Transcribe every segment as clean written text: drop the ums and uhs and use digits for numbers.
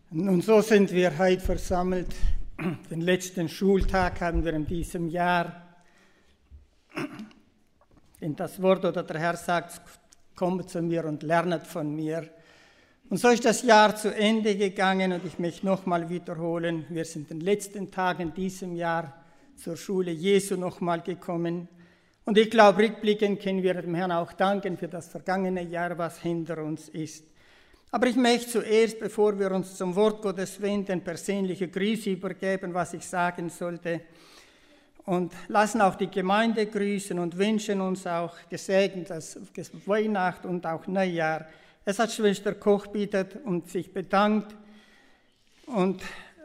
Nun, so sind wir heute versammelt. Den letzten Schultag haben wir in diesem Jahr. Denn das Wort oder der Herr sagt, kommt zu mir und lernet von mir. Und so ist das Jahr zu Ende gegangen und ich möchte nochmal wiederholen, wir sind in den letzten Tagen in diesem Jahr zur Schule Jesu nochmal gekommen. Und ich glaube, rückblickend können wir dem Herrn auch danken für das vergangene Jahr, was hinter uns ist. Aber ich möchte zuerst, bevor wir uns zum Wort Gottes wenden, persönliche Grüße übergeben, was ich sagen sollte. Und lassen auch die Gemeinde grüßen und wünschen uns auch gesegnetes Weihnachten und auch Neujahr. Es hat Schwester Koch bittet und sich bedankt und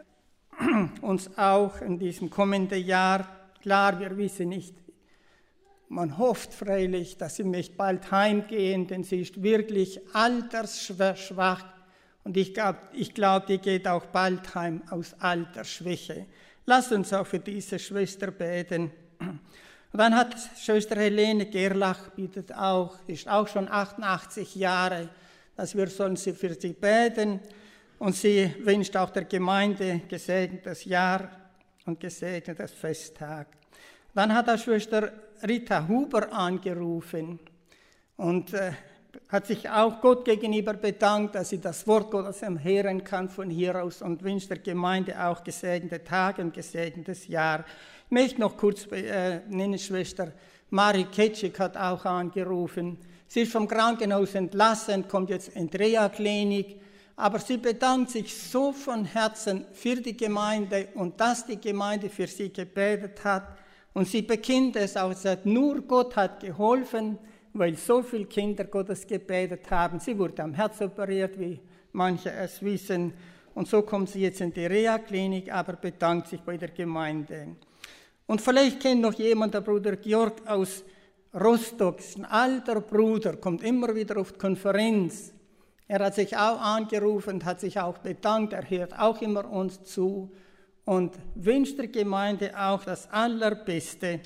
uns auch in diesem kommenden Jahr, klar, wir wissen nicht, man hofft freilich, dass sie möchte bald heimgehen, denn sie ist wirklich altersschwach und ich glaube, die geht auch bald heim aus Altersschwäche. Lasst uns auch für diese Schwester beten. Und dann hat Schwester Helene Gerlach bittet auch, ist auch schon 88 Jahre, dass wir sollen sie für sie beten und sie wünscht auch der Gemeinde gesegnetes Jahr und gesegnetes Festtag. Dann hat auch Schwester Rita Huber angerufen und hat sich auch Gott gegenüber bedankt, dass sie das Wort Gottes hören kann von hier aus und wünscht der Gemeinde auch gesegnete Tage und gesegnetes Jahr. Ich möchte noch kurz nennen, Schwester Marie Ketschik hat auch angerufen. Sie ist vom Krankenhaus entlassen, kommt jetzt in die Reha-Klinik, aber sie bedankt sich so von Herzen für die Gemeinde und dass die Gemeinde für sie gebetet hat. Und sie bekennt es auch, sagt, nur Gott hat geholfen, weil so viele Kinder Gottes gebetet haben. Sie wurde am Herz operiert, wie manche es wissen. Und so kommt sie jetzt in die Reha-Klinik, aber bedankt sich bei der Gemeinde. Und vielleicht kennt noch jemand, der Bruder Georg aus Rostock, ist ein alter Bruder, kommt immer wieder auf die Konferenz. Er hat sich auch angerufen und hat sich auch bedankt, er hört auch immer uns zu. Und wünscht der Gemeinde auch das Allerbeste.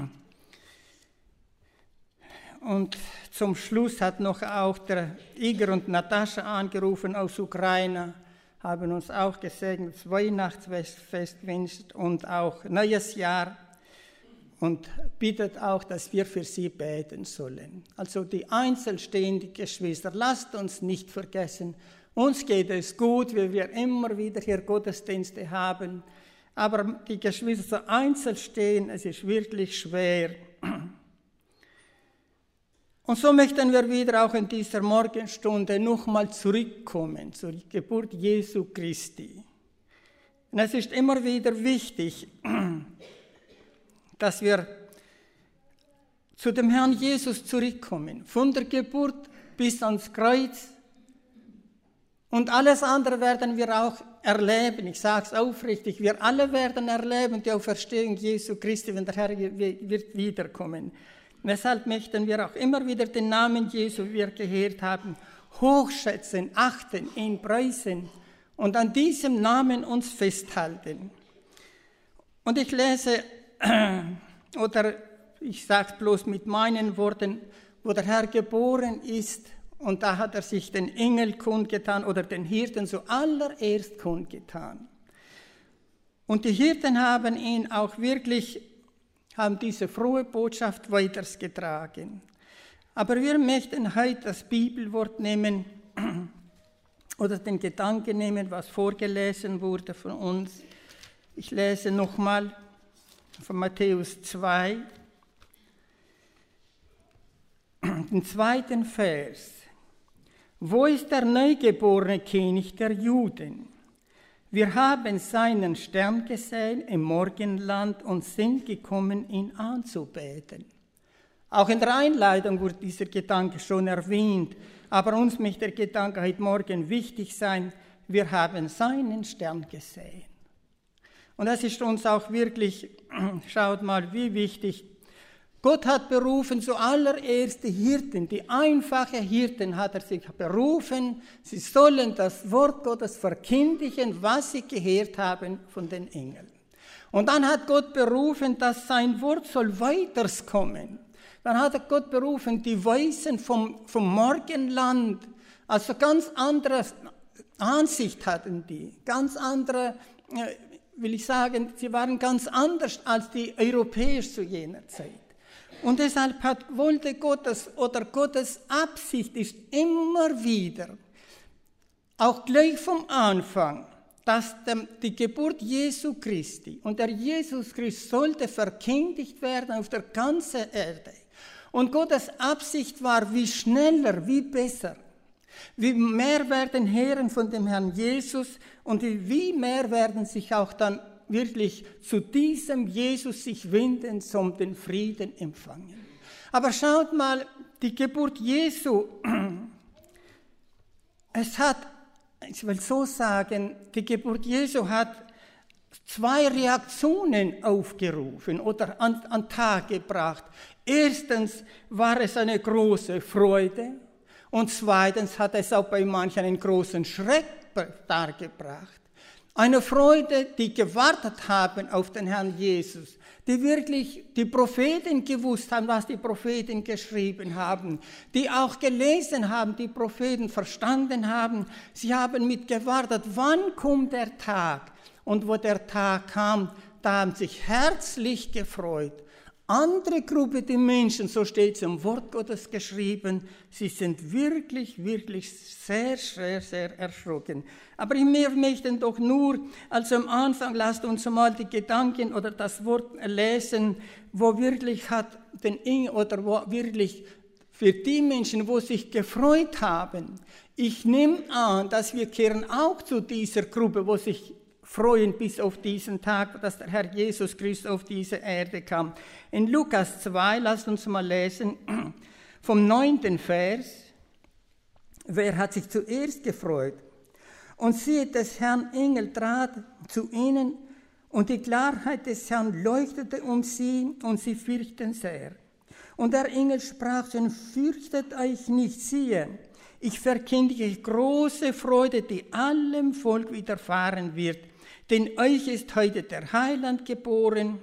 Und zum Schluss hat noch auch der Igor und Natascha angerufen aus Ukraine, haben uns auch gesegnetes Weihnachtsfest gewünscht und auch neues Jahr und bittet auch, dass wir für sie beten sollen. Also die einzelstehenden Geschwister, lasst uns nicht vergessen, uns geht es gut, weil wir immer wieder hier Gottesdienste haben. Aber die Geschwister so einzeln stehen, es ist wirklich schwer. Und so möchten wir wieder auch in dieser Morgenstunde nochmal zurückkommen zur Geburt Jesu Christi. Und es ist immer wieder wichtig, dass wir zu dem Herrn Jesus zurückkommen, von der Geburt bis ans Kreuz. Und alles andere werden wir auch erleben. Ich sage es aufrichtig, wir alle werden erleben die Auferstehung Jesu Christi, wenn der Herr wird wiederkommen. Und deshalb möchten wir auch immer wieder den Namen Jesu, wie wir gehört haben, hochschätzen, achten, ihn preisen und an diesem Namen uns festhalten. Und ich lese, oder ich sage es bloß mit meinen Worten, wo der Herr geboren ist, und da hat er sich den Engel kundgetan oder den Hirten zuallererst kundgetan. Und die Hirten haben ihn auch wirklich, haben diese frohe Botschaft weitergetragen. Aber wir möchten heute das Bibelwort nehmen oder den Gedanken nehmen, was vorgelesen wurde von uns. Ich lese nochmal von Matthäus 2, den 2. Vers. Wo ist der neugeborene König der Juden? Wir haben seinen Stern gesehen im Morgenland und sind gekommen, ihn anzubeten. Auch in der Einleitung wurde dieser Gedanke schon erwähnt, aber uns möchte der Gedanke heute Morgen wichtig sein. Wir haben seinen Stern gesehen. Und das ist uns auch wirklich, schaut mal, wie wichtig. Gott hat berufen zuallererst die Hirten, die einfachen Hirten hat er sich berufen, sie sollen das Wort Gottes verkündigen, was sie gehört haben von den Engeln. Und dann hat Gott berufen, dass sein Wort soll weiterkommen. Dann hat Gott berufen, die Weisen vom Morgenland, also ganz anderes Ansicht hatten die, ganz andere, will ich sagen, sie waren ganz anders als die Europäer zu jener Zeit. Und deshalb wollte Gottes Absicht ist immer wieder, auch gleich vom Anfang, dass die Geburt Jesu Christi und der Jesus Christus sollte verkündigt werden auf der ganzen Erde. Und Gottes Absicht war, wie schneller, wie besser, wie mehr werden Herren von dem Herrn Jesus und wie mehr werden sich auch dann wirklich zu diesem Jesus sich wenden, um den Frieden empfangen. Aber schaut mal, die Geburt Jesu, ich will so sagen, die Geburt Jesu hat 2 Reaktionen aufgerufen oder an Tag gebracht. Erstens war es eine große Freude und zweitens hat es auch bei manchen einen großen Schreck dargebracht. Eine Freude, die gewartet haben auf den Herrn Jesus, die wirklich die Propheten gewusst haben, was die Propheten geschrieben haben, die auch gelesen haben, die Propheten verstanden haben. Sie haben mit gewartet, wann kommt der Tag? Und wo der Tag kam, da haben sich herzlich gefreut. Andere Gruppe, die Menschen, so steht es im Wort Gottes geschrieben, sie sind wirklich, wirklich sehr, sehr, sehr erschrocken. Aber wir möchten doch nur, also am Anfang, lasst uns mal die Gedanken oder das Wort lesen, wo wirklich wo wirklich für die Menschen, wo sich gefreut haben. Ich nehme an, dass wir kehren auch zu dieser Gruppe, wo sich freuen bis auf diesen Tag, dass der Herr Jesus Christus auf diese Erde kam. In Lukas 2, lasst uns mal lesen, vom 9. Vers. Wer hat sich zuerst gefreut? Und siehe, des Herrn Engel trat zu ihnen, und die Klarheit des Herrn leuchtete um sie, und sie fürchten sehr. Und der Engel sprach zu ihnen, fürchtet euch nicht, siehe, ich verkündige große Freude, die allem Volk widerfahren wird. Denn euch ist heute der Heiland geboren,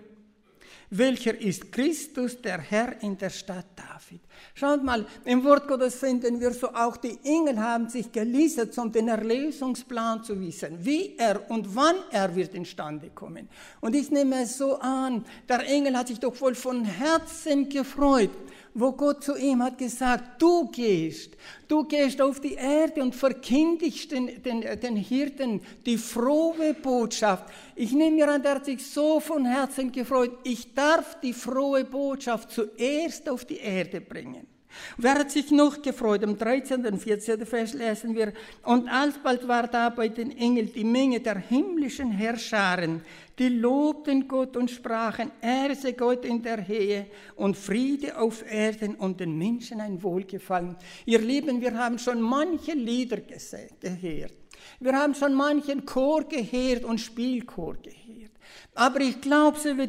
welcher ist Christus, der Herr in der Stadt David. Schaut mal, im Wort Gottes finden wir so, auch die Engel haben sich gelistet, um den Erlösungsplan zu wissen, wie er und wann er wird instande kommen. Und ich nehme es so an, der Engel hat sich doch wohl von Herzen gefreut, wo Gott zu ihm hat gesagt, du gehst auf die Erde und verkündigst den Hirten die frohe Botschaft. Ich nehme mir an, der hat sich so von Herzen gefreut, ich darf die frohe Botschaft zuerst auf die Erde bringen. Wer hat sich noch gefreut? Im 13. und 14. Vers lesen wir, und alsbald war da bei den Engeln die Menge der himmlischen Herrscharen, die lobten Gott und sprachen, Ehre sei Gott in der Höhe und Friede auf Erden und den Menschen ein Wohlgefallen. Ihr Lieben, wir haben schon manche Lieder gehört. Wir haben schon manchen Chor gehört und Spielchor gehört. Aber ich glaube, so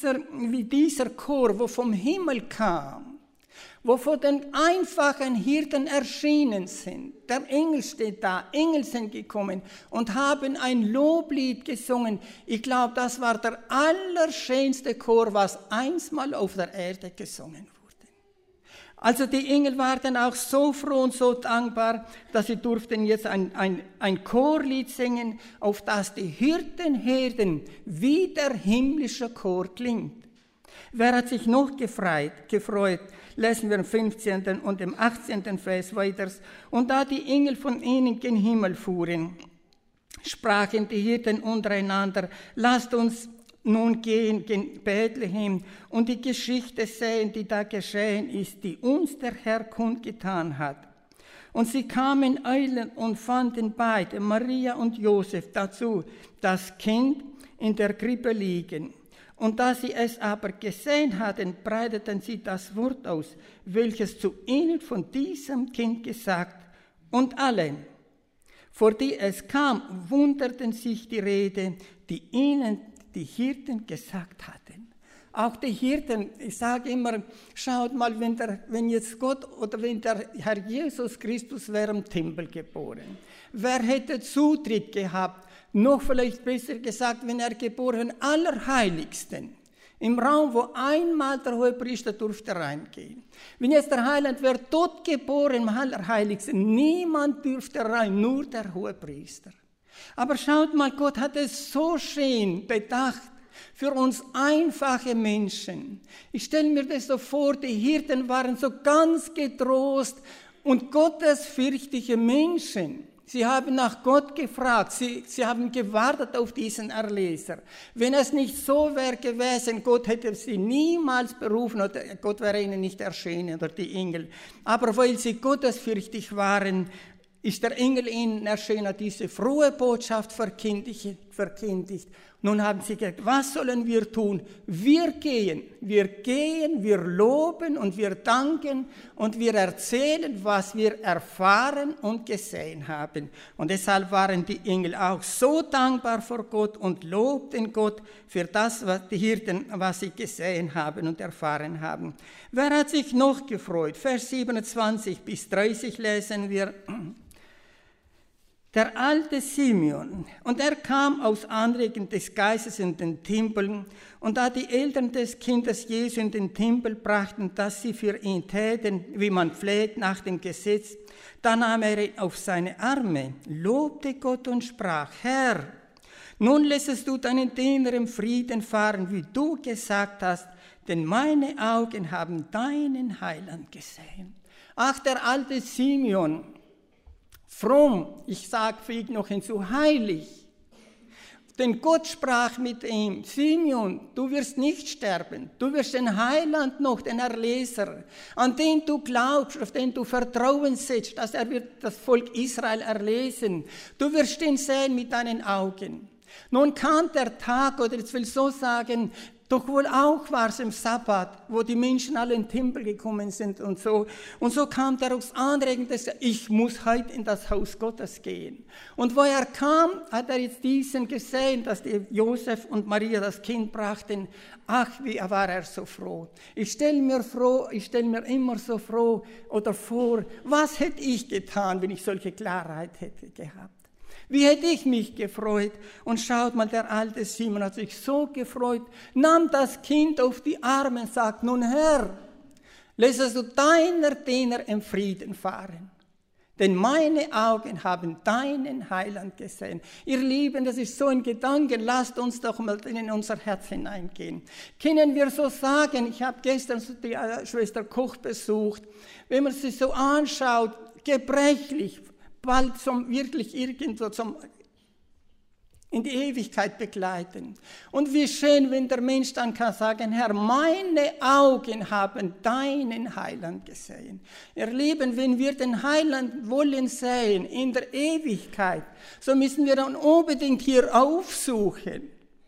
wie dieser Chor, wo vom Himmel kam, wo von den einfachen Hirten erschienen sind. Der Engel steht da, Engel sind gekommen und haben ein Loblied gesungen. Ich glaube, das war der allerschönste Chor, was einmal auf der Erde gesungen wurde. Also die Engel waren auch so froh und so dankbar, dass sie durften jetzt ein Chorlied singen, auf das die Hirten hörten, wie der himmlische Chor klingt. Wer hat sich noch gefreut? Lesen wir im 15. und im 18. Vers weiter. Und da die Engel von ihnen gen Himmel fuhren, sprachen die Hirten untereinander, lasst uns nun gehen gen Bethlehem und die Geschichte sehen, die da geschehen ist, die uns der Herr kundgetan hat. Und sie kamen eilend und fanden beide, Maria und Josef, dazu das Kind in der Krippe liegen. Und da sie es aber gesehen hatten, breiteten sie das Wort aus, welches zu ihnen von diesem Kind gesagt. Und alle, vor die es kam, wunderten sich die Rede, die ihnen die Hirten gesagt hatten. Auch die Hirten, ich sage immer, schaut mal, wenn jetzt Gott oder wenn der Herr Jesus Christus wäre im Tempel geboren, wer hätte Zutritt gehabt? Noch vielleicht besser gesagt, wenn er geboren Allerheiligsten, Im Raum, wo einmal der Hohepriester durfte reingehen. Wenn jetzt der Heiland wäre dort geboren, im Allerheiligsten, niemand dürfte rein, nur der Hohepriester. Aber schaut mal, Gott hat es so schön bedacht für uns einfache Menschen. Ich stelle mir das so vor, die Hirten waren so ganz getrost und gottesfürchtige Menschen. Sie haben nach Gott gefragt, sie haben gewartet auf diesen Erlöser. Wenn es nicht so wäre gewesen, Gott hätte sie niemals berufen, oder Gott wäre ihnen nicht erschienen, oder die Engel. Aber weil sie gottesfürchtig waren, ist der Engel ihnen erschienen, hat diese frohe Botschaft verkündigt. Nun haben sie gesagt, was sollen wir tun? Wir gehen, wir loben und wir danken und wir erzählen, was wir erfahren und gesehen haben. Und deshalb waren die Engel auch so dankbar vor Gott und lobten Gott für das, was die Hirten, was sie gesehen haben und erfahren haben. Wer hat sich noch gefreut? Vers 27 bis 30 lesen wir. Der alte Simeon, und er kam aus Anregen des Geistes in den Tempel, und da die Eltern des Kindes Jesu in den Tempel brachten, dass sie für ihn täten, wie man pflegt nach dem Gesetz, da nahm er ihn auf seine Arme, lobte Gott und sprach, Herr, nun lässest du deinen Diener im Frieden fahren, wie du gesagt hast, denn meine Augen haben deinen Heiland gesehen. Ach, der alte Simeon, fromm, ich sage vielleicht noch hinzu, heilig. Denn Gott sprach mit ihm, Simeon, du wirst nicht sterben, du wirst den Heiland noch, den Erlöser, an den du glaubst, auf den du Vertrauen setzt, dass er wird das Volk Israel erlösen. Du wirst ihn sehen mit deinen Augen. Nun kam der Tag, oder ich will so sagen, doch wohl auch war es im Sabbat, wo die Menschen alle in den Tempel gekommen sind und so. Und so kam der aus Anregen, dass ich muss heute in das Haus Gottes gehen. Und wo er kam, hat er jetzt diesen gesehen, dass die Josef und Maria das Kind brachten. Ach, wie war er so froh. Ich stelle mir immer so froh oder vor, was hätte ich getan, wenn ich solche Klarheit hätte gehabt. Wie hätte ich mich gefreut? Und schaut mal, der alte Simon hat sich so gefreut, nahm das Kind auf die Arme und sagt, nun Herr, lässest du deiner Diener im Frieden fahren. Denn meine Augen haben deinen Heiland gesehen. Ihr Lieben, das ist so ein Gedanke, lasst uns doch mal in unser Herz hineingehen. Können wir so sagen, ich habe gestern die Schwester Koch besucht, wenn man sie so anschaut, gebrechlich, bald wirklich irgendwo in die Ewigkeit begleiten. Und wie schön, wenn der Mensch dann kann sagen, Herr, meine Augen haben deinen Heiland gesehen. Ihr Lieben, wenn wir den Heiland wollen sehen in der Ewigkeit, so müssen wir dann unbedingt hier aufsuchen.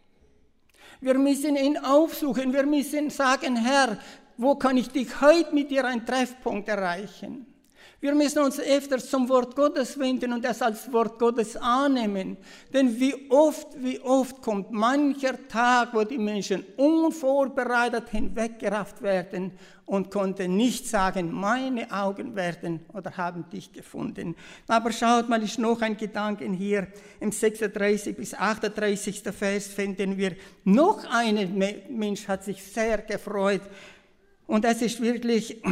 Wir müssen ihn aufsuchen, wir müssen sagen, Herr, wo kann ich dich heute mit dir einen Treffpunkt erreichen? Wir müssen uns öfters zum Wort Gottes wenden und es als Wort Gottes annehmen. Denn wie oft kommt mancher Tag, wo die Menschen unvorbereitet hinweggerafft werden und konnten nicht sagen, meine Augen werden oder haben dich gefunden. Aber schaut mal, ist noch ein Gedanke hier. Im 36 bis 38. Vers finden wir, noch ein Mensch hat sich sehr gefreut. Und es ist wirklich...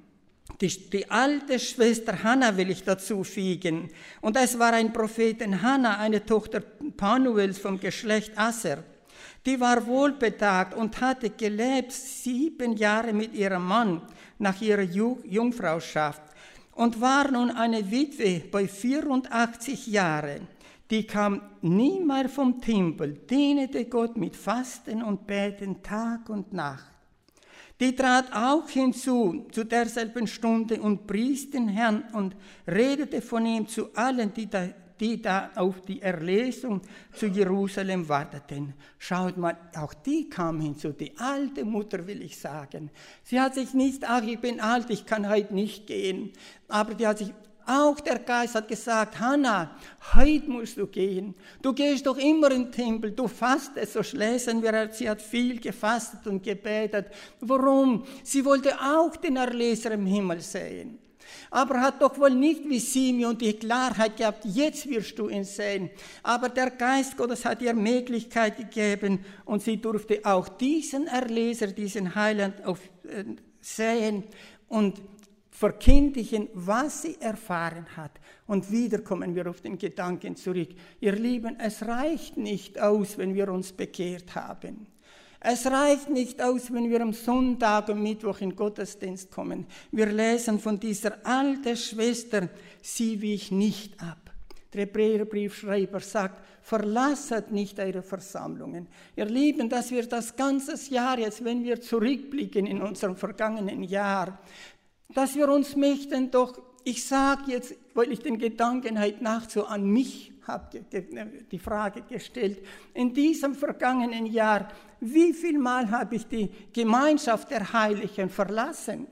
Die alte Schwester Hannah will ich dazu fügen. Und es war ein Prophetin Hannah, eine Tochter Panuels vom Geschlecht Aser. Die war wohlbetagt und hatte gelebt 7 Jahre mit ihrem Mann nach ihrer Jungfrauschaft und war nun eine Witwe bei 84 Jahren. Die kam nie mehr vom Tempel, dienete Gott mit Fasten und Beten Tag und Nacht. Die trat auch hinzu zu derselben Stunde und pries den Herrn und redete von ihm zu allen, die da auf die Erlösung zu Jerusalem warteten. Schaut mal, auch die kam hinzu, die alte Mutter, will ich sagen. Sie hat sich nicht, ach, ich bin alt, ich kann heute nicht gehen, aber die hat sich... Auch der Geist hat gesagt, Hannah, heute musst du gehen. Du gehst doch immer in den Tempel, du fastest, so lesen wir, sie hat viel gefastet und gebetet. Warum? Sie wollte auch den Erlöser im Himmel sehen. Aber er hat doch wohl nicht wie Simeon die Klarheit gehabt, jetzt wirst du ihn sehen. Aber der Geist Gottes hat ihr Möglichkeit gegeben und sie durfte auch diesen Erlöser, diesen Heiland sehen und verkündigen, was sie erfahren hat. Und wieder kommen wir auf den Gedanken zurück. Ihr Lieben, es reicht nicht aus, wenn wir uns bekehrt haben. Es reicht nicht aus, wenn wir am Sonntag und Mittwoch in Gottesdienst kommen. Wir lesen von dieser alten Schwester, sie wich nicht ab. Der Hebräerbriefschreiber sagt, verlasset nicht eure Versammlungen. Ihr Lieben, dass wir das ganze Jahr jetzt, wenn wir zurückblicken in unserem vergangenen Jahr, dass wir uns möchten doch, ich sage jetzt, weil ich den Gedanken heute Nacht so an mich habe die Frage gestellt, in diesem vergangenen Jahr, wie viel Mal habe ich die Gemeinschaft der Heiligen verlassen?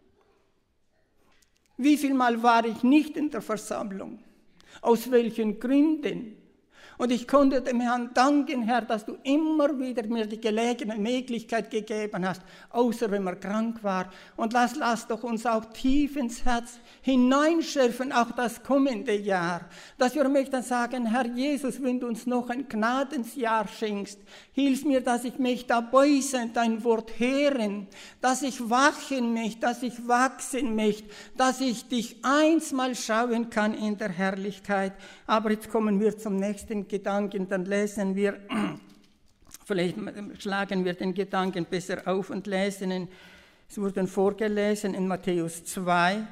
Wie viel Mal war ich nicht in der Versammlung? Aus welchen Gründen? Und ich konnte dem Herrn danken, Herr, dass du immer wieder mir die Gelegenheit, Möglichkeit gegeben hast, außer wenn man krank war. Und lass doch uns auch tief ins Herz hineinschärfen, auch das kommende Jahr. Dass wir möchten sagen, Herr Jesus, wenn du uns noch ein Gnadensjahr schenkst, hilf mir, dass ich mich dabei sein, dein Wort hören, dass ich wachen möchte, dass ich wachsen möchte, dass ich dich einmal schauen kann in der Herrlichkeit. Aber jetzt kommen wir zum nächsten Gedanken, dann lesen wir, vielleicht schlagen wir den Gedanken besser auf und lesen ihn. Es wurden vorgelesen in Matthäus 2.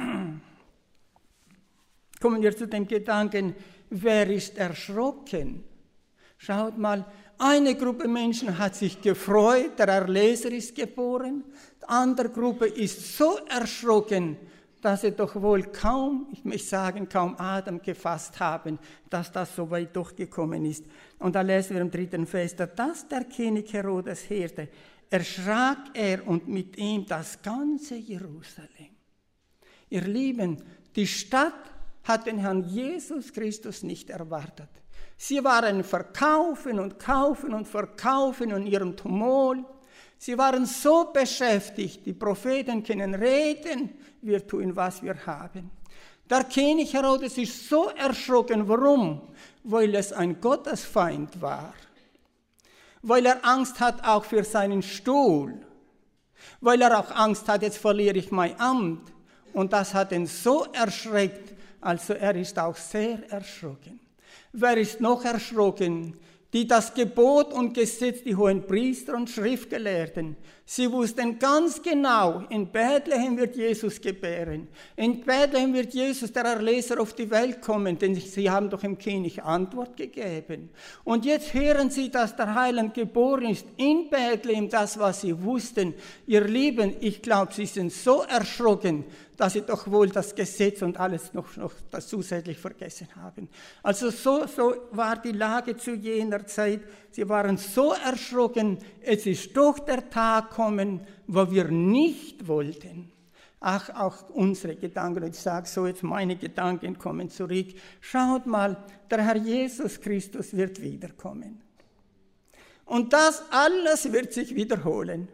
Kommen wir zu dem Gedanken, wer ist erschrocken? Schaut mal, eine Gruppe Menschen hat sich gefreut, der Erlöser ist geboren. Die andere Gruppe ist so erschrocken, dass sie doch wohl kaum, ich möchte sagen, kaum Atem gefasst haben, dass das so weit durchgekommen ist. Und da lesen wir im 3. Vers, dass der König Herodes hörte, erschrak er und mit ihm das ganze Jerusalem. Ihr Lieben, die Stadt hat den Herrn Jesus Christus nicht erwartet. Sie waren verkaufen und kaufen und verkaufen in ihrem Tumult. Sie waren so beschäftigt, die Propheten können reden, wir tun, was wir haben. Der König Herodes ist so erschrocken. Warum? Weil es ein Gottesfeind war. Weil er Angst hat auch für seinen Stuhl. Weil er auch Angst hat, jetzt verliere ich mein Amt. Und das hat ihn so erschreckt, also er ist auch sehr erschrocken. Wer ist noch erschrocken? Die das Gebot und Gesetz, die hohen Priester und Schriftgelehrten, sie wussten ganz genau, in Bethlehem wird Jesus gebären. In Bethlehem wird Jesus, der Erlöser, auf die Welt kommen, denn sie haben doch dem König Antwort gegeben. Und jetzt hören sie, dass der Heiland geboren ist in Bethlehem, das, was sie wussten. Ihr Lieben, ich glaube, sie sind so erschrocken, dass sie doch wohl das Gesetz und alles noch das zusätzlich vergessen haben. Also so war die Lage zu jener Zeit. Sie waren so erschrocken, es ist doch der Tag gekommen, wo wir nicht wollten. Ach, auch unsere Gedanken, ich sage so, jetzt meine Gedanken kommen zurück. Schaut mal, der Herr Jesus Christus wird wiederkommen. Und das alles wird sich wiederholen.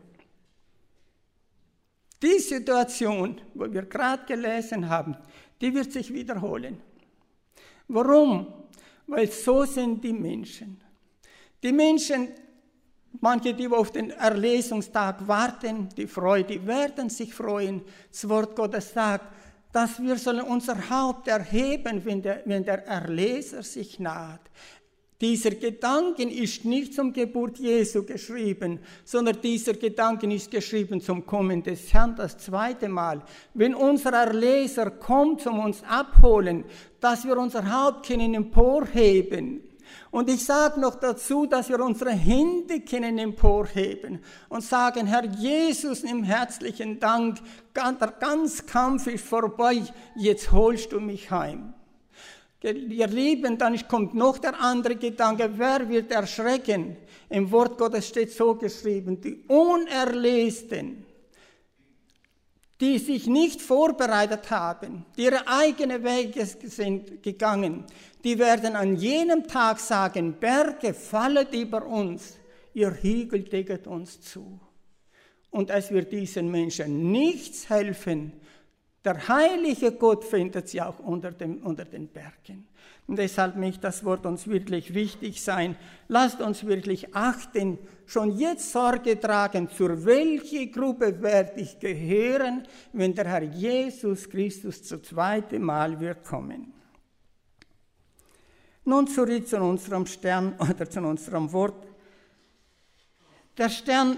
Die Situation, wo wir gerade gelesen haben, die wird sich wiederholen. Warum? Weil so sind die Menschen. Die Menschen, manche, die auf den Erlösungstag warten, die werden sich freuen. Das Wort Gottes sagt, dass wir sollen unser Haupt erheben, wenn der Erlöser sich naht. Dieser Gedanke ist nicht zum Geburt Jesu geschrieben, sondern dieser Gedanke ist geschrieben zum Kommen des Herrn das zweite Mal. Wenn unser Erlöser kommt, um uns abholen, dass wir unser Haupt können emporheben. Und ich sage noch dazu, dass wir unsere Hände können emporheben und sagen, Herr Jesus, nimm herzlichen Dank, der ganze Kampf ist vorbei, jetzt holst du mich heim. Ihr Lieben, dann kommt noch der andere Gedanke, wer wird erschrecken? Im Wort Gottes steht so geschrieben, die Unerlösten, die sich nicht vorbereitet haben, die ihre eigenen Wege sind gegangen, die werden an jenem Tag sagen, Berge, fallet über uns, ihr Hügel decket uns zu. Und es wird diesen Menschen nichts helfen, Der heilige Gott findet sie auch unter den Bergen. Und deshalb möchte das Wort uns wirklich wichtig sein. Lasst uns wirklich achten, schon jetzt Sorge tragen, zu welcher Gruppe werde ich gehören, wenn der Herr Jesus Christus zum zweiten Mal wird kommen. Nun zurück zu unserem Stern oder zu unserem Wort. Der Stern,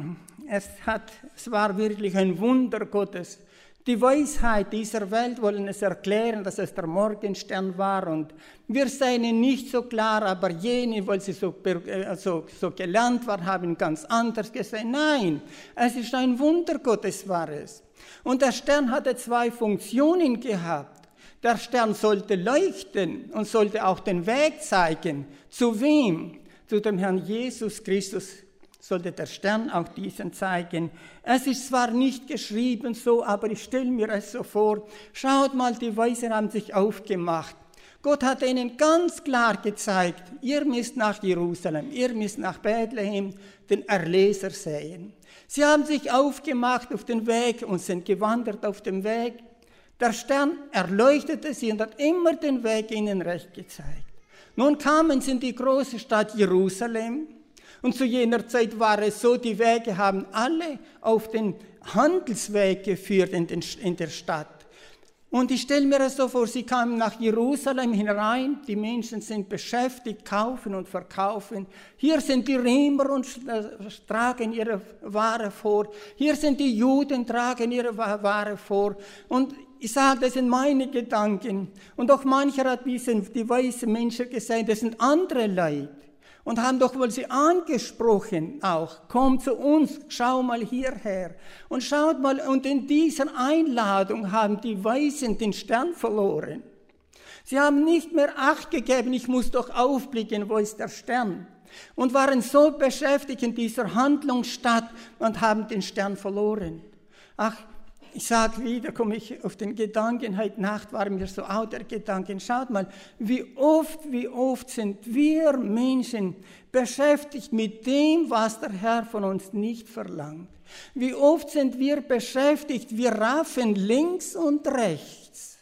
es war wirklich ein Wunder Gottes. Die Weisheit dieser Welt wollen es erklären, dass es der Morgenstern war. Und wir sehen ihn nicht so klar, aber jene, weil sie so gelernt waren, haben ganz anders gesehen. Nein, es ist ein Wunder Gottes, war es. Und der Stern hatte zwei Funktionen gehabt. Der Stern sollte leuchten und sollte auch den Weg zeigen. Zu wem? Zu dem Herrn Jesus Christus sollte der Stern auch diesen zeigen. Es ist zwar nicht geschrieben so, aber ich stelle mir es so vor. Schaut mal, die Weisen haben sich aufgemacht. Gott hat ihnen ganz klar gezeigt, ihr müsst nach Jerusalem, ihr müsst nach Bethlehem den Erlöser sehen. Sie haben sich aufgemacht auf den Weg und sind gewandert auf dem Weg. Der Stern erleuchtete sie und hat immer den Weg ihnen recht gezeigt. Nun kamen sie in die große Stadt Jerusalem. Und zu jener Zeit war es so, die Wege haben alle auf den Handelsweg geführt in der Stadt. Und ich stelle mir das so vor, sie kamen nach Jerusalem hinein, die Menschen sind beschäftigt, kaufen und verkaufen. Hier sind die Römer und tragen ihre Ware vor. Hier sind die Juden, tragen ihre Ware vor. Und ich sage, das sind meine Gedanken. Und auch mancher hat die weißen Menschen gesagt, das sind andere Leute. Und haben doch wohl sie angesprochen auch, kommt zu uns, schau mal hierher. Und schaut mal, und in dieser Einladung haben die Weisen den Stern verloren. Sie haben nicht mehr Acht gegeben, ich muss doch aufblicken, wo ist der Stern? Und waren so beschäftigt in dieser Handlungsstadt und haben den Stern verloren. Ach, ich sage wieder, komme ich auf den Gedanken, heute Nacht war mir so auch der Gedanke, schaut mal, wie oft sind wir Menschen beschäftigt mit dem, was der Herr von uns nicht verlangt. Wie oft sind wir beschäftigt, wir raffen links und rechts.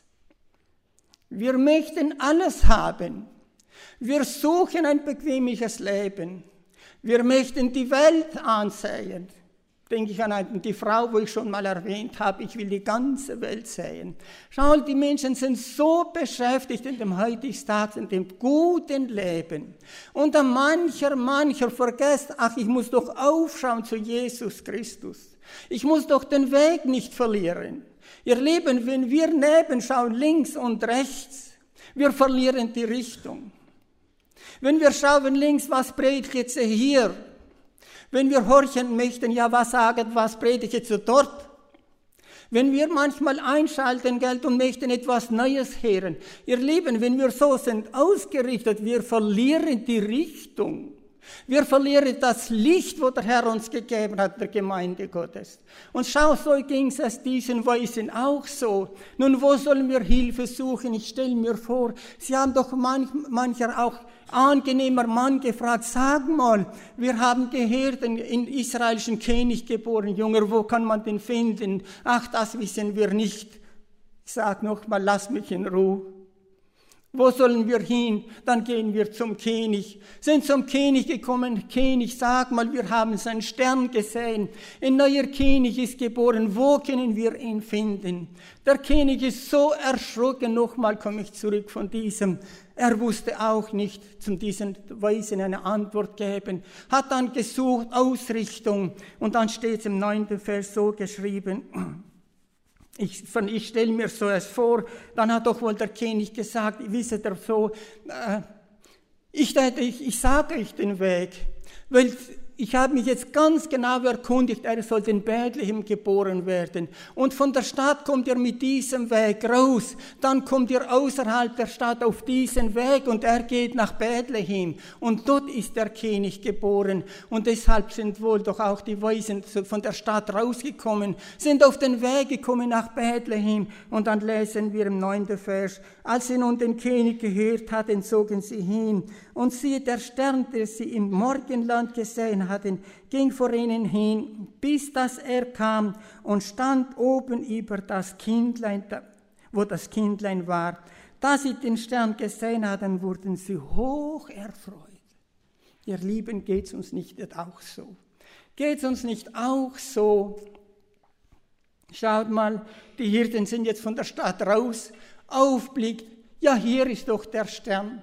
Wir möchten alles haben. Wir suchen ein bequemliches Leben. Wir möchten die Welt ansehen. Denke ich an die Frau, wo ich schon mal erwähnt habe, ich will die ganze Welt sehen. Schau, die Menschen sind so beschäftigt in dem heutigen Tag, in dem guten Leben. Und dann mancher vergisst, ach, ich muss doch aufschauen zu Jesus Christus. Ich muss doch den Weg nicht verlieren. Ihr Lieben, wenn wir nebenschauen, links und rechts, wir verlieren die Richtung. Wenn wir schauen links, was predigt jetzt hier? Wenn wir horchen möchten, ja, was predigt jetzt dort? Wenn wir manchmal einschalten, Geld und möchten etwas Neues hören. Ihr Lieben, wenn wir so sind ausgerichtet, wir verlieren die Richtung. Wir verlieren das Licht, wo der Herr uns gegeben hat, der Gemeinde Gottes. Und schau, so ging es diesen Weisen auch so. Nun, wo sollen wir Hilfe suchen? Ich stelle mir vor, sie haben doch mancher auch angenehmer Mann gefragt, sag mal, wir haben gehört, in israelischen König geboren, Junge, wo kann man den finden? Ach, das wissen wir nicht. Ich sage nochmal, lass mich in Ruhe. Wo sollen wir hin? Dann gehen wir zum König. Sind zum König gekommen. König, sag mal, wir haben seinen Stern gesehen. Ein neuer König ist geboren. Wo können wir ihn finden? Der König ist so erschrocken. Nochmal komme ich zurück von diesem. Er wusste auch nicht, zu diesen Weisen eine Antwort geben. Hat dann gesucht, Ausrichtung. Und dann steht es im 9. Vers so geschrieben. Ich stelle mir so es vor, dann hat doch wohl der König gesagt, wisst ihr so, ich sage euch den Weg, weil ich habe mich jetzt ganz genau erkundigt, er soll in Bethlehem geboren werden. Und von der Stadt kommt er mit diesem Weg raus. Dann kommt er außerhalb der Stadt auf diesen Weg und er geht nach Bethlehem. Und dort ist der König geboren. Und deshalb sind wohl doch auch die Weisen von der Stadt rausgekommen, sind auf den Weg gekommen nach Bethlehem. Und dann lesen wir im 9. Vers, als sie nun den König gehört hatten, zogen sie hin. Und siehe, der Stern, den sie im Morgenland gesehen gegeben hatten, ging vor ihnen hin, bis dass er kam und stand oben über das Kindlein, wo das Kindlein war. Da sie den Stern gesehen hatten, wurden sie hoch erfreut. Ihr Lieben, geht es uns nicht auch so? Geht es uns nicht auch so? Schaut mal, die Hirten sind jetzt von der Stadt raus, aufblickt, ja, hier ist doch der Stern.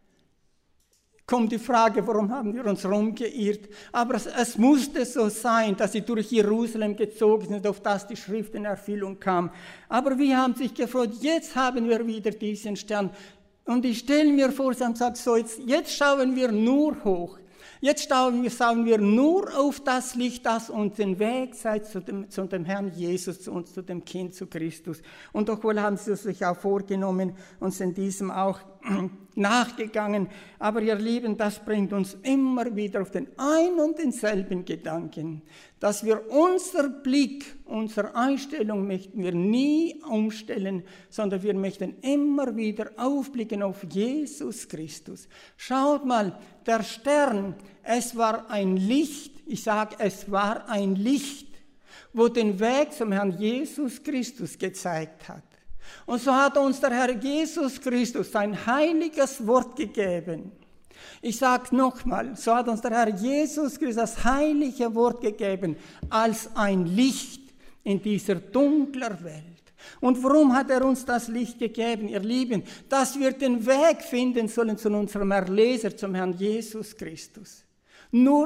Kommt die Frage, warum haben wir uns rumgeirrt? Aber es musste so sein, dass sie durch Jerusalem gezogen sind, auf das die Schrift in Erfüllung kam. Aber wir haben sich gefreut, jetzt haben wir wieder diesen Stern. Und ich stelle mir vor, sie haben gesagt, so jetzt schauen wir nur hoch. Jetzt schauen wir nur auf das Licht, das uns den Weg zeigt zu dem Herrn Jesus, zu uns, zu dem Kind, zu Christus. Und doch wohl haben sie es sich auch vorgenommen und sind diesem auch nachgegangen. Aber ihr Lieben, das bringt uns immer wieder auf den ein und denselben Gedanken, dass wir unser Blick, unsere Einstellung möchten wir nie umstellen, sondern wir möchten immer wieder aufblicken auf Jesus Christus. Schaut mal, der Stern, es war ein Licht, ich sage, es war ein Licht, wo den Weg zum Herrn Jesus Christus gezeigt hat. Und so hat uns der Herr Jesus Christus sein heiliges Wort gegeben. Ich sage es nochmal, so hat uns der Herr Jesus Christus das heilige Wort gegeben als ein Licht in dieser dunklen Welt. Und warum hat er uns das Licht gegeben, ihr Lieben? Dass wir den Weg finden sollen zu unserem Erlöser, zum Herrn Jesus Christus. Nur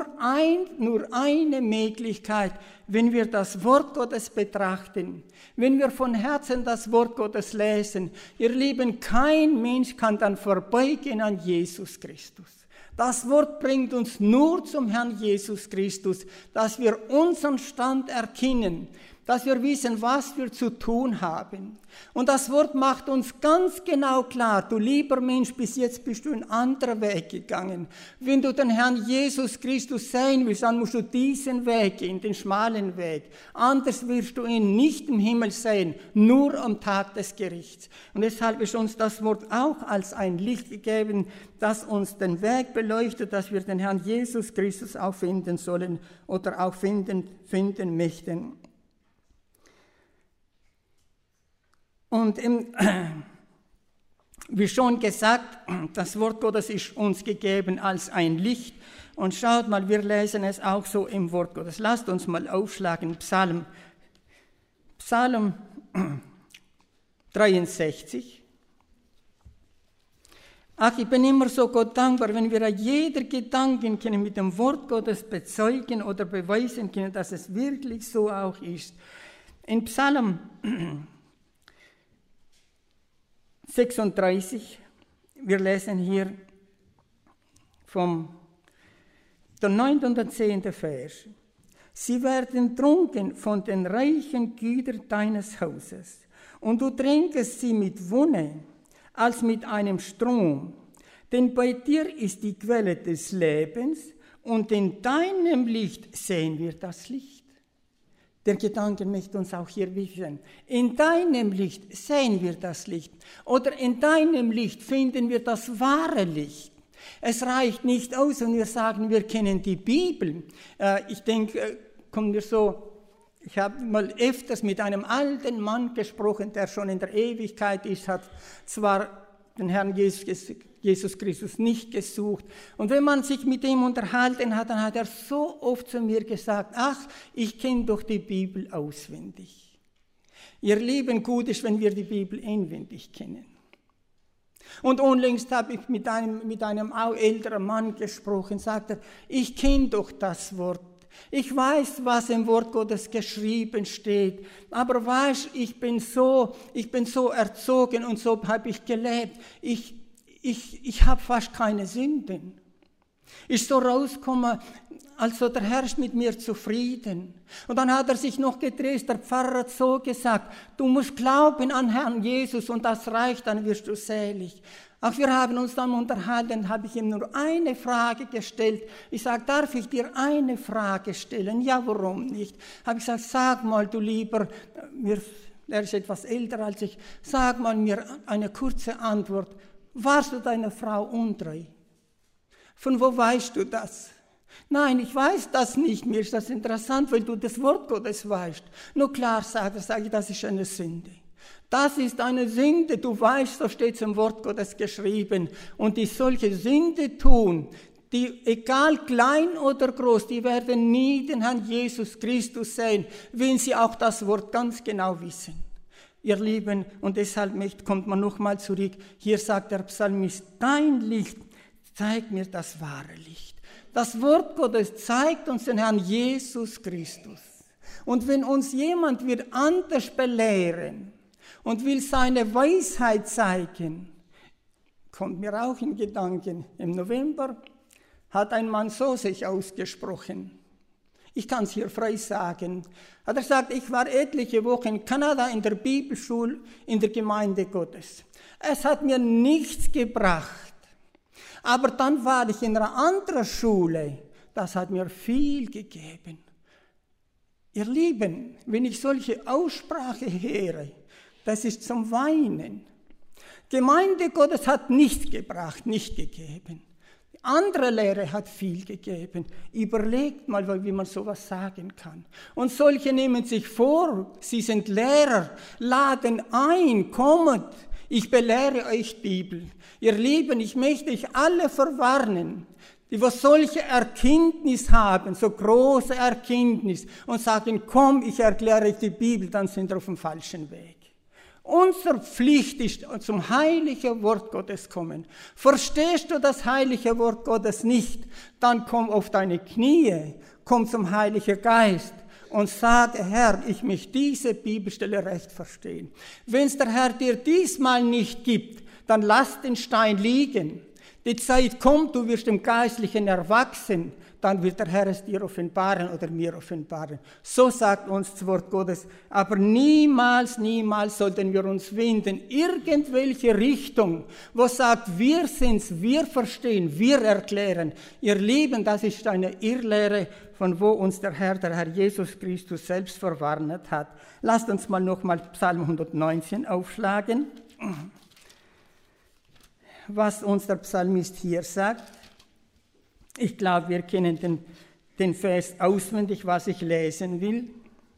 eine Möglichkeit, wenn wir das Wort Gottes betrachten, wenn wir von Herzen das Wort Gottes lesen. Ihr Lieben, kein Mensch kann dann vorbeigehen an Jesus Christus. Das Wort bringt uns nur zum Herrn Jesus Christus, dass wir unseren Stand erkennen, dass wir wissen, was wir zu tun haben. Und das Wort macht uns ganz genau klar, du lieber Mensch, bis jetzt bist du einen anderen Weg gegangen. Wenn du den Herrn Jesus Christus sehen willst, dann musst du diesen Weg gehen, den schmalen Weg. Anders wirst du ihn nicht im Himmel sehen, nur am Tag des Gerichts. Und deshalb ist uns das Wort auch als ein Licht gegeben, das uns den Weg beleuchtet, dass wir den Herrn Jesus Christus auch finden sollen oder auch finden möchten. Und wie schon gesagt, das Wort Gottes ist uns gegeben als ein Licht. Und schaut mal, wir lesen es auch so im Wort Gottes. Lasst uns mal aufschlagen, Psalm 63. Ach, ich bin immer so Gott dankbar, wenn wir jeder Gedanken können mit dem Wort Gottes bezeugen oder beweisen können, dass es wirklich so auch ist. In Psalm 36, wir lesen hier vom der 9. und der 10. Vers. Sie werden trunken von den reichen Gütern deines Hauses, und du trinkst sie mit Wonne, als mit einem Strom. Denn bei dir ist die Quelle des Lebens, und in deinem Licht sehen wir das Licht. Der Gedanke möchte uns auch hier wissen. In deinem Licht sehen wir das Licht. Oder in deinem Licht finden wir das wahre Licht. Es reicht nicht aus, wenn wir sagen, wir kennen die Bibel. Ich denke, ich habe mal öfters mit einem alten Mann gesprochen, der schon in der Ewigkeit ist, hat zwar den Herrn Jesus Christus nicht gesucht. Und wenn man sich mit ihm unterhalten hat, dann hat er so oft zu mir gesagt, ach, ich kenne doch die Bibel auswendig. Ihr Lieben, gut ist, wenn wir die Bibel inwendig kennen. Und unlängst habe ich mit einem auch älteren Mann gesprochen, sagt er, ich kenne doch das Wort. Ich weiß, was im Wort Gottes geschrieben steht, aber weißt, ich bin so erzogen und so habe ich gelebt. Ich habe fast keine Sünden. Ist so rausgekommen, also der Herr ist mit mir zufrieden. Und dann hat er sich noch gedreht, der Pfarrer hat so gesagt, du musst glauben an Herrn Jesus und das reicht, dann wirst du selig. Auch wir haben uns dann unterhalten, habe ich ihm nur eine Frage gestellt. Ich sage, darf ich dir eine Frage stellen? Ja, warum nicht? Habe ich gesagt, sag mal, du lieber, er ist etwas älter als ich, sag mal mir eine kurze Antwort. Warst du deiner Frau untreu? Von wo weißt du das? Nein, ich weiß das nicht. Mir ist das interessant, weil du das Wort Gottes weißt. Nur klar sage ich, das ist eine Sünde. Das ist eine Sünde. Du weißt, so steht es im Wort Gottes geschrieben. Und die solche Sünde tun, die, egal klein oder groß, die werden nie den Herrn Jesus Christus sehen, wenn sie auch das Wort ganz genau wissen. Ihr Lieben, und deshalb kommt man nochmal zurück. Hier sagt der Psalmist, dein Licht zeigt mir das wahre Licht. Das Wort Gottes zeigt uns den Herrn Jesus Christus. Und wenn uns jemand wird anders belehren und will seine Weisheit zeigen, kommt mir auch in Gedanken, im November hat ein Mann so sich ausgesprochen. Ich kann es hier frei sagen. Hat er gesagt, ich war etliche Wochen in Kanada in der Bibelschule in der Gemeinde Gottes. Es hat mir nichts gebracht. Aber dann war ich in einer anderen Schule. Das hat mir viel gegeben. Ihr Lieben, wenn ich solche Aussprache höre, das ist zum Weinen. Gemeinde Gottes hat nichts gebracht, nicht gegeben. Die andere Lehre hat viel gegeben. Überlegt mal, wie man sowas sagen kann. Und solche nehmen sich vor, sie sind Lehrer, laden ein, kommt, ich belehre euch Bibel. Ihr Lieben, ich möchte euch alle verwarnen, die solche Erkenntnis haben, so große Erkenntnis, und sagen, komm, ich erkläre euch die Bibel, dann sind wir auf dem falschen Weg. Unsere Pflicht ist, zum heiligen Wort Gottes kommen. Verstehst du das heilige Wort Gottes nicht, dann komm auf deine Knie, komm zum Heiligen Geist und sage, Herr, ich möchte diese Bibelstelle recht verstehen. Wenn es der Herr dir diesmal nicht gibt, dann lass den Stein liegen. Die Zeit kommt, du wirst im Geistlichen erwachsen, dann wird der Herr es dir offenbaren oder mir offenbaren. So sagt uns das Wort Gottes. Aber niemals, niemals sollten wir uns wenden, irgendwelche Richtung, wo sagt, wir sind's, wir verstehen, wir erklären. Ihr Lieben, das ist eine Irrlehre, von wo uns der Herr Jesus Christus selbst verwarnt hat. Lasst uns mal nochmal Psalm 119 aufschlagen, was uns der Psalmist hier sagt. Ich glaube, wir kennen den Vers auswendig, was ich lesen will.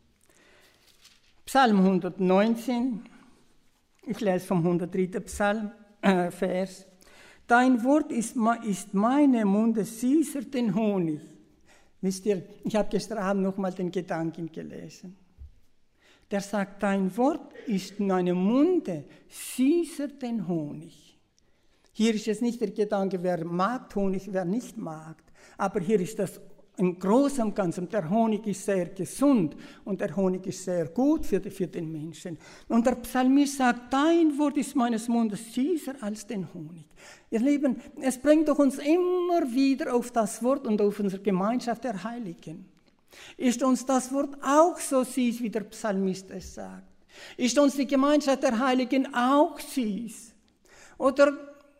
Psalm 119, ich lese vom 103. Vers. Dein Wort ist meine Munde süßer denn Honig. Wisst ihr, ich habe gestern Abend nochmal den Gedanken gelesen. Der sagt, dein Wort ist meine Munde süßer denn Honig. Hier ist jetzt nicht der Gedanke, wer mag Honig, wer nicht mag. Aber hier ist das im Großen und Ganzen. Der Honig ist sehr gesund und der Honig ist sehr gut für den Menschen. Und der Psalmist sagt, dein Wort ist meines Mundes süßer als den Honig. Ihr Lieben, es bringt doch uns immer wieder auf das Wort und auf unsere Gemeinschaft der Heiligen. Ist uns das Wort auch so süß, wie der Psalmist es sagt? Ist uns die Gemeinschaft der Heiligen auch süß? Oder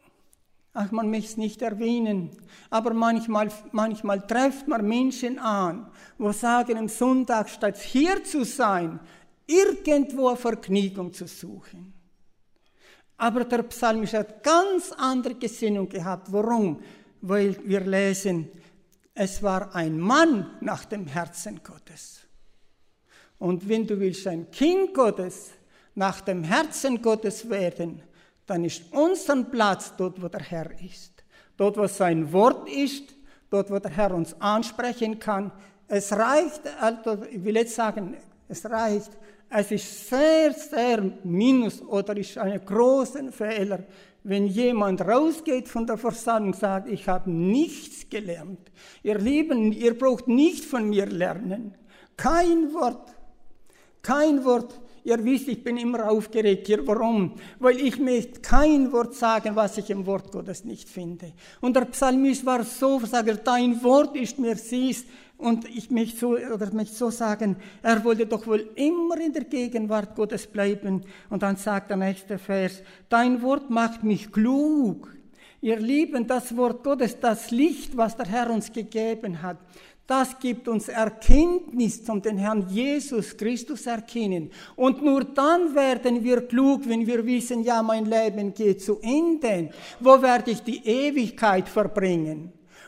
man möchte es nicht erwähnen, aber manchmal trifft man Menschen an, die sagen, am Sonntag statt hier zu sein, irgendwo eine Vergnügung zu suchen. Aber der Psalmist hat ganz andere Gesinnung gehabt. Warum? Weil wir lesen, es war ein Mann nach dem Herzen Gottes. Und wenn du willst ein Kind Gottes nach dem Herzen Gottes werden, dann ist unser Platz dort, wo der Herr ist. Dort, wo sein Wort ist, dort, wo der Herr uns ansprechen kann. Es reicht, also ich will jetzt sagen, es reicht, es ist sehr, sehr minus oder ist ein großer Fehler, wenn jemand rausgeht von der Versammlung und sagt, ich habe nichts gelernt. Ihr Lieben, ihr braucht nicht von mir lernen. Kein Wort, kein Wort. Ihr wisst, ich bin immer aufgeregt hier. Warum? Weil ich möchte kein Wort sagen, was ich im Wort Gottes nicht finde. Und der Psalmist war so, sagt er, dein Wort ist mir süß. Und ich möchte so sagen, er wollte doch wohl immer in der Gegenwart Gottes bleiben. Und dann sagt der nächste Vers, dein Wort macht mich klug. Ihr Lieben, das Wort Gottes, das Licht, was der Herr uns gegeben hat, das gibt uns Erkenntnis, um den Herrn Jesus Christus erkennen. Und nur dann werden wir klug, wenn wir wissen, ja, mein Leben geht zu Ende. Wo werde ich die Ewigkeit verbringen?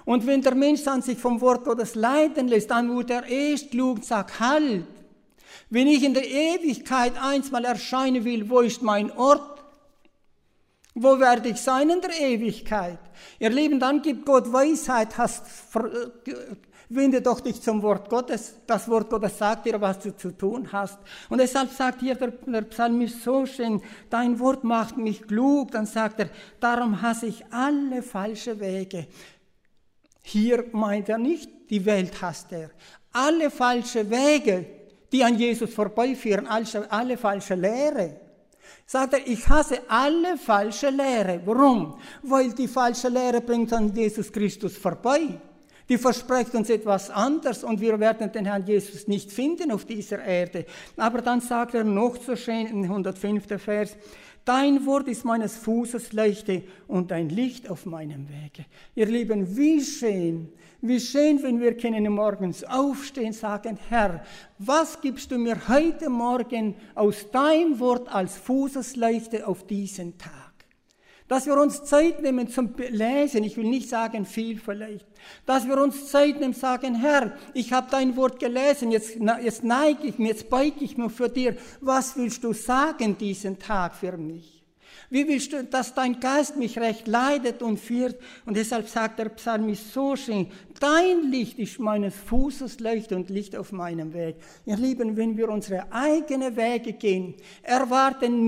Und wenn der Mensch dann sich vom Wort Gottes leiten lässt, dann wird er erst klug und sagt, halt, wenn ich in der Ewigkeit einmal erscheinen will, wo ist mein Ort? Wo werde ich sein in der Ewigkeit? Ihr Lieben, dann gibt Gott Weisheit, wende doch dich zum Wort Gottes. Das Wort Gottes sagt dir, was du zu tun hast. Und deshalb sagt hier der Psalmist so schön, dein Wort macht mich klug. Dann sagt er, darum hasse ich alle falsche Wege. Hier meint er nicht, die Welt hasst er. Alle falsche Wege, die an Jesus vorbeiführen, alle falsche Lehre. Sagt er, ich hasse alle falsche Lehre. Warum? Weil die falsche Lehre bringt an Jesus Christus vorbei. Die verspricht uns etwas anderes und wir werden den Herrn Jesus nicht finden auf dieser Erde. Aber dann sagt er noch so schön im 105. Vers, dein Wort ist meines Fußes Leuchte und ein Licht auf meinem Wege. Ihr Lieben, wie schön, wenn wir können morgens aufstehen, sagen, Herr, was gibst du mir heute Morgen aus deinem Wort als Fußesleuchte auf diesen Tag? Dass wir uns Zeit nehmen zum Lesen, ich will nicht sagen viel vielleicht, dass wir uns Zeit nehmen, sagen, Herr, ich habe dein Wort gelesen, jetzt neige ich mir, jetzt beuge ich mich für dir, was willst du sagen diesen Tag für mich? Wie willst du, dass dein Geist mich recht leitet und führt? Und deshalb sagt der Psalmist so schön, dein Licht ist meines Fußes Leuchte und Licht auf meinem Weg. Ihr Lieben, wenn wir unsere eigenen Wege gehen, erwarten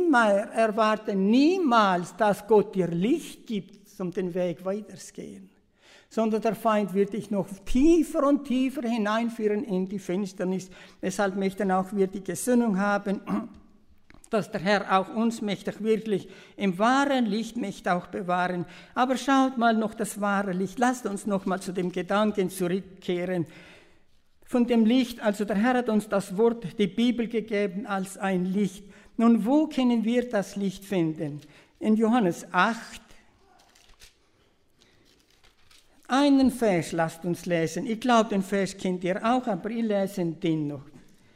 niemals, dass Gott dir Licht gibt, um den Weg weiterzugehen. Sondern der Feind wird dich noch tiefer und tiefer hineinführen in die Finsternis. Deshalb möchten auch wir die Gesinnung haben, dass der Herr auch uns mächtig wirklich im wahren Licht möchte auch bewahren. Aber schaut mal noch das wahre Licht. Lasst uns noch mal zu dem Gedanken zurückkehren. Von dem Licht, also der Herr hat uns das Wort, die Bibel gegeben als ein Licht. Nun, wo können wir das Licht finden? In Johannes 8, einen Vers lasst uns lesen. Ich glaube, den Vers kennt ihr auch, aber ich lese den noch.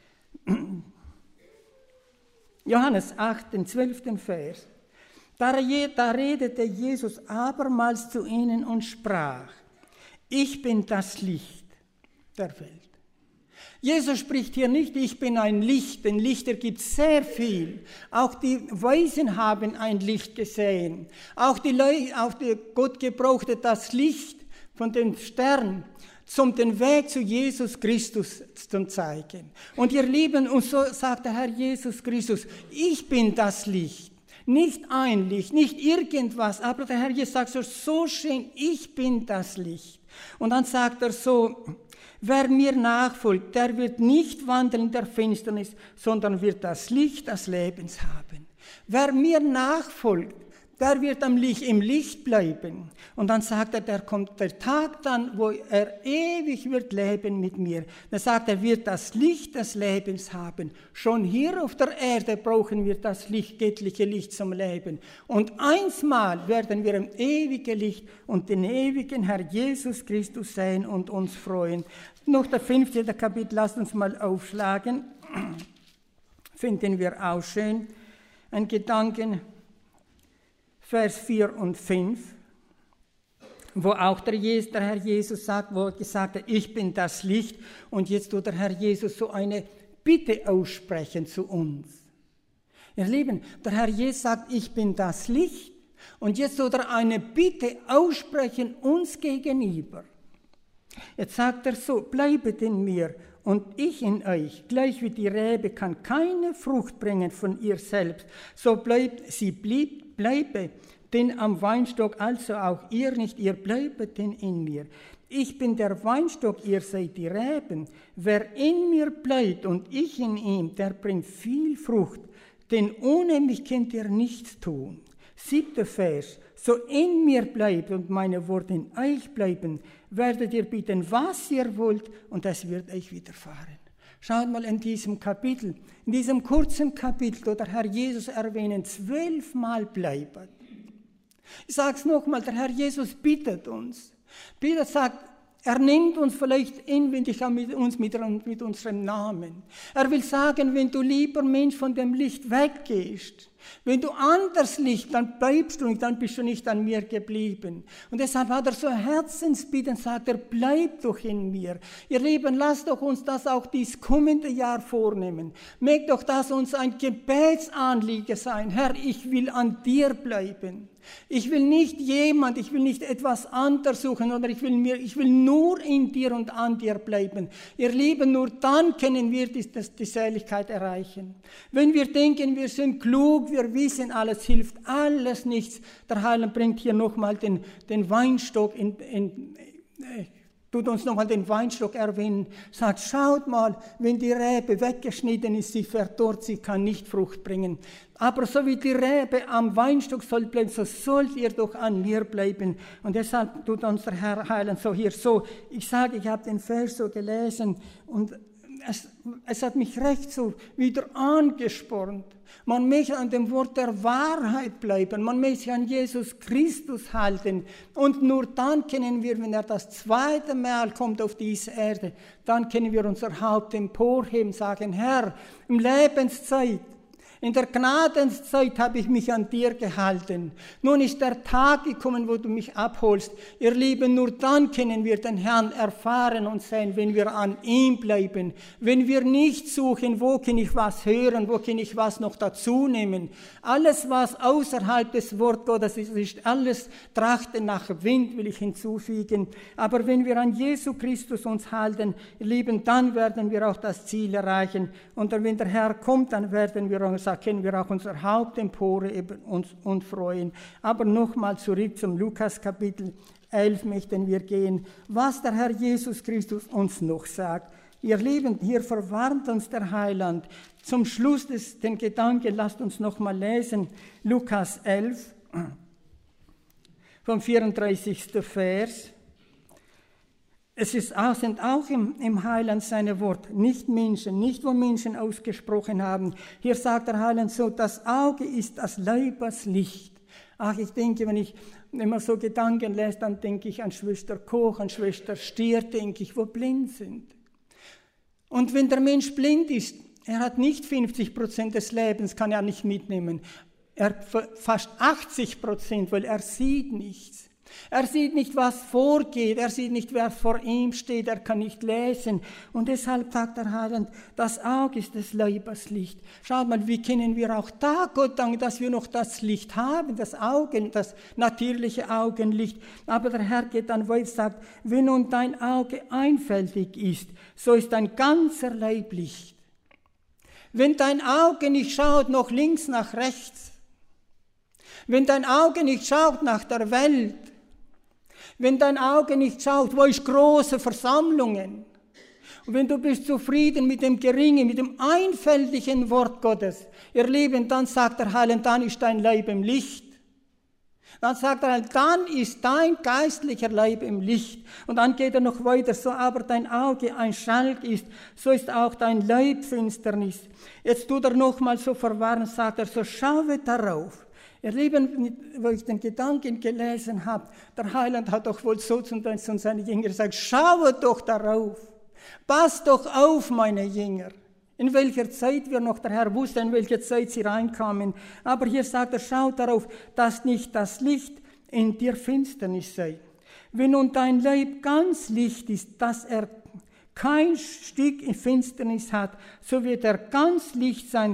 Johannes 8, den 12. Vers. Da redete Jesus abermals zu ihnen und sprach, ich bin das Licht der Welt. Jesus spricht hier nicht, ich bin ein Licht, denn Lichter gibt es sehr viel. Auch die Weisen haben ein Licht gesehen. Auch Gott gebrauchte das Licht von den Sternen, um den Weg zu Jesus Christus zu zeigen. Und ihr Lieben, und so sagt der Herr Jesus Christus, ich bin das Licht. Nicht ein Licht, nicht irgendwas, aber der Herr Jesus sagt so schön, ich bin das Licht. Und dann sagt er so, wer mir nachfolgt, der wird nicht wandeln in der Finsternis, sondern wird das Licht des Lebens haben. Wer mir nachfolgt, der wird im Licht bleiben. Und dann sagt er, der kommt der Tag dann, wo er ewig wird leben mit mir. Dann sagt er, wird das Licht des Lebens haben. Schon hier auf der Erde brauchen wir das göttliche Licht zum Leben. Und einmal werden wir im ewigen Licht und den ewigen Herr Jesus Christus sehen und uns freuen. Noch der 15. Kapitel, lasst uns mal aufschlagen. Finden wir auch schön. Ein Gedanken. Vers 4 und 5, wo auch der Herr Jesus sagt, wo er gesagt hat, ich bin das Licht. Und jetzt tut der Herr Jesus so eine Bitte aussprechen zu uns. Ihr Lieben, der Herr Jesus sagt, ich bin das Licht. Und jetzt tut er eine Bitte aussprechen uns gegenüber. Jetzt sagt er so, bleibet in mir und ich in euch. Gleich wie die Rebe kann keine Frucht bringen von ihr selbst, so bleibe denn am Weinstock, also auch ihr nicht, ihr bleibet denn in mir. Ich bin der Weinstock, ihr seid die Reben. Wer in mir bleibt und ich in ihm, der bringt viel Frucht, denn ohne mich könnt ihr nichts tun. 7. Vers, so in mir bleibt und meine Worte in euch bleiben, werdet ihr bitten, was ihr wollt, und es wird euch widerfahren. Schaut mal in diesem Kapitel, in diesem kurzen Kapitel, wo der Herr Jesus erwähnt, 12 Mal bleibet. Ich sage es nochmal, der Herr Jesus bittet uns. Sagt, Er nennt uns vielleicht inwendig mit unserem Namen. Er will sagen, wenn du lieber Mensch von dem Licht weggehst, wenn du anders Licht, dann bleibst du nicht, dann bist du nicht an mir geblieben. Und deshalb hat er so Herzensbitten, sagt er, bleib doch in mir. Ihr Lieben, lasst doch uns das auch dieses kommende Jahr vornehmen. Mögt doch das uns ein Gebetsanliegen sein. Herr, ich will an dir bleiben. Ich will nicht etwas anderes suchen, sondern ich will nur in dir und an dir bleiben. Ihr Lieben, nur dann können wir die Seligkeit erreichen. Wenn wir denken, wir sind klug, wir wissen alles, hilft alles nichts. Der Heiland bringt hier nochmal den Weinstock tut uns nochmal den Weinstock erwähnen, sagt, schaut mal, wenn die Rebe weggeschnitten ist, sie verdorrt, sie kann nicht Frucht bringen. Aber so wie die Rebe am Weinstock soll bleiben, so sollt ihr doch an mir bleiben. Und deshalb tut uns der Herr Heiland so hier so. Ich sage, ich habe den Vers so gelesen und es hat mich recht so wieder angespornt. Man möchte an dem Wort der Wahrheit bleiben, man möchte sich an Jesus Christus halten. Und nur dann können wir, wenn er das zweite Mal kommt auf diese Erde, dann können wir unser Haupt emporheben, sagen, Herr, im Lebenszeit, in der Gnadenszeit habe ich mich an dir gehalten. Nun ist der Tag gekommen, wo du mich abholst. Ihr Lieben, nur dann können wir den Herrn erfahren und sehen, wenn wir an ihm bleiben. Wenn wir nicht suchen, wo kann ich was hören, wo kann ich was noch dazu nehmen. Alles, was außerhalb des Wort Gottes ist, ist alles Trachten nach Wind, will ich hinzufügen. Aber wenn wir an Jesu Christus uns halten, ihr Lieben, dann werden wir auch das Ziel erreichen. Und wenn der Herr kommt, dann werden wir auch können wir auch unser Haupt empore und freuen. Aber nochmal zurück zum Lukas Kapitel 11 möchten wir gehen, was der Herr Jesus Christus uns noch sagt. Ihr Lieben, hier verwarnt uns der Heiland. Zum Schluss den Gedanken, lasst uns nochmal lesen, Lukas 11, vom 34. Vers. Es sind auch im Heiland seine Worte, nicht Menschen, nicht wo Menschen ausgesprochen haben. Hier sagt der Heiland so, das Auge ist das Leibeslicht. Ach, ich denke, wenn man so Gedanken lässt, dann denke ich an Schwester Koch, an Schwester Stier, denke ich, wo blind sind. Und wenn der Mensch blind ist, er hat nicht 50% des Lebens, kann er nicht mitnehmen. Er fast 80%, weil er sieht nichts. Er sieht nicht, was vorgeht, er sieht nicht, wer vor ihm steht, er kann nicht lesen. Und deshalb sagt der Heiland, das Auge ist des Leibeslicht. Schaut mal, wie können wir auch da Gott danken, dass wir noch das Licht haben, das natürliche Augenlicht. Aber der Herr geht dann weiter und sagt, wenn nun dein Auge einfältig ist, so ist dein ganzer Leib Licht. Wenn dein Auge nicht schaut, noch links nach rechts, wenn dein Auge nicht schaut nach der Welt, wenn dein Auge nicht schaut, wo ist große Versammlungen, und wenn du bist zufrieden mit dem geringen, mit dem einfältigen Wort Gottes, ihr Lieben, dann sagt der Heiland, dann ist dein Leib im Licht. Dann sagt er, dann ist dein geistlicher Leib im Licht. Und dann geht er noch weiter, so aber dein Auge ein Schalk ist, so ist auch dein Leib Finsternis. Jetzt tut er nochmal so verwarnen, sagt er, so schaue darauf. Ihr Lieben, wo ich den Gedanken gelesen habe, der Heiland hat doch wohl so zu seinen Jüngern gesagt, schaue doch darauf, passt doch auf, meine Jünger. In welcher Zeit wir noch, der Herr wusste, in welcher Zeit sie reinkamen. Aber hier sagt er, schaut darauf, dass nicht das Licht in dir Finsternis sei. Wenn nun dein Leib ganz Licht ist, dass er kein Stück in Finsternis hat, so wird er ganz Licht sein,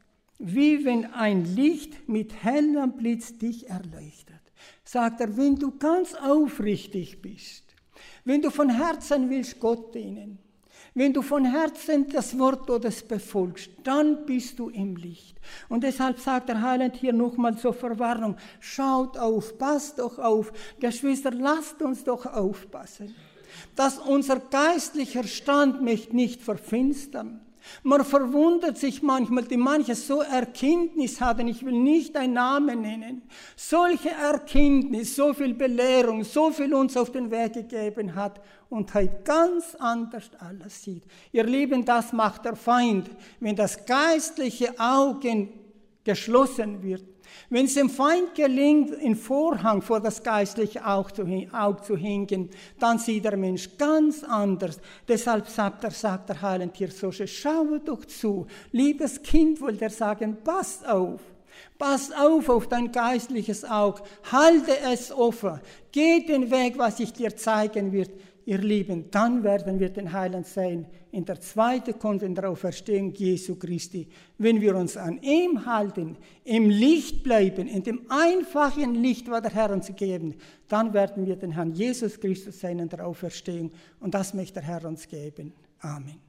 wie wenn ein Licht mit hellem Blitz dich erleuchtet. Sagt er, wenn du ganz aufrichtig bist, wenn du von Herzen willst Gott dienen, wenn du von Herzen das Wort Gottes befolgst, dann bist du im Licht. Und deshalb sagt der Heiland hier nochmal zur Verwarnung, schaut auf, passt doch auf. Geschwister, lasst uns doch aufpassen, dass unser geistlicher Stand mich nicht verfinstern. Man verwundert sich manchmal, die manche so Erkenntnis hatten, ich will nicht einen Namen nennen, solche Erkenntnis, so viel Belehrung, so viel uns auf den Weg gegeben hat und heute ganz anders alles sieht. Ihr Lieben, das macht der Feind, wenn das geistliche Auge geschlossen wird. Wenn es dem Feind gelingt, einen Vorhang vor das geistliche Auge zu hängen, dann sieht der Mensch ganz anders. Deshalb sagt der Heiland hier so schön, schaue doch zu. Liebes Kind, wollte er sagen, pass auf. Pass auf dein geistliches Auge. Halte es offen. Geh den Weg, was ich dir zeigen wird. Ihr Lieben, dann werden wir den Heiland sehen, in der zweiten Kunde, in der Auferstehung Jesu Christi. Wenn wir uns an ihm halten, im Licht bleiben, in dem einfachen Licht, was der Herr uns gegeben hat, dann werden wir den Herrn Jesus Christus sehen in der Auferstehung. Und das möchte der Herr uns geben. Amen.